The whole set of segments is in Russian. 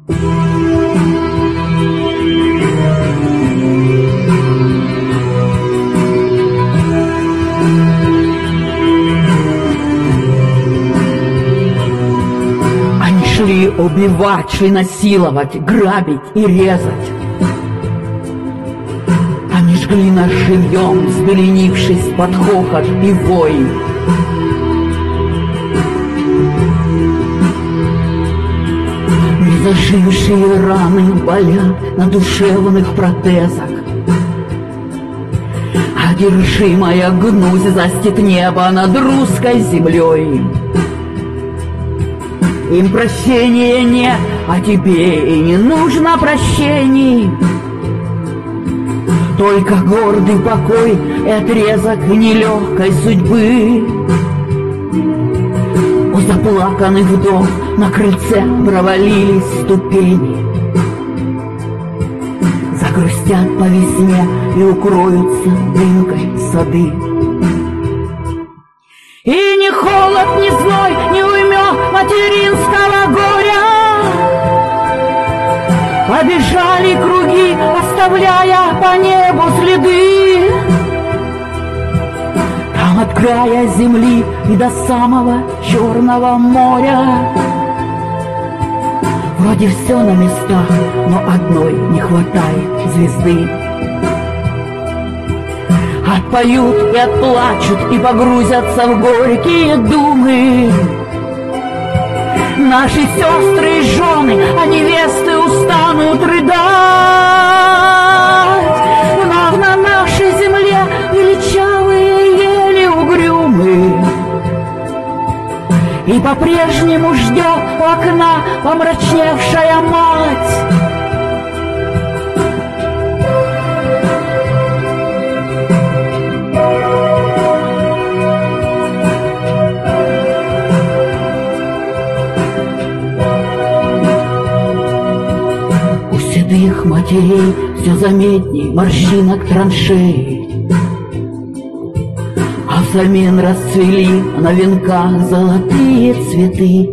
Они шли убивать, шли насиловать, грабить и резать. Они жгли нас живьем, взбеленившись под хохот и вой. Незажившие раны болят на душевных протезах. Одержимая гнусь застит небо над русской землей. Им прощения нет, а тебе и не нужно прощений. Только гордый покой и отрезок нелегкой судьбы. У заплаканных вдов на крыльце провалились ступени. Загрустят по весне и укроются дымкой сады. И ни холод, ни зной не уймет материнского горя. Побежали круги, оставляя по небу следы. Там от края земли и до самого Черного моря. Вроде все на местах, но одной не хватает звезды. Отпоют и отплачут, и погрузятся в горькие думы. Наши сестры и жены, а невесты устанут рыдать. Но на нашей земле величавые ели угрюмы. И по-прежнему ждет у окна помрачневшая мать. Седых матерей все заметней морщинок траншеи, а взамен расцвели на венках золотые цветы.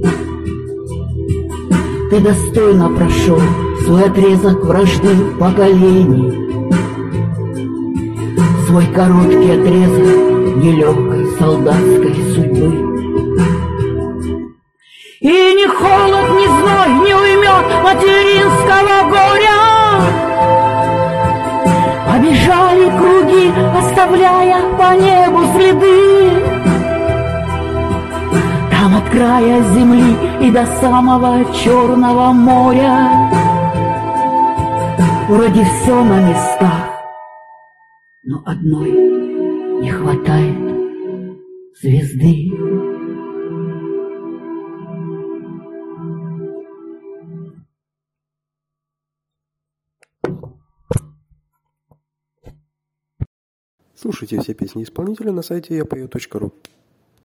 Ты достойно прошел свой отрезок вражды поколений, свой короткий отрезок нелегкой солдатской судьбы. И ни холод, ни зной не уймет материнского горя. Побежали круги, оставляя по небу следы. Там от края земли и до самого Черного моря. Вроде все на местах, но одной не хватает звезды. Слушайте все песни исполнителя на сайте yapoe.ru.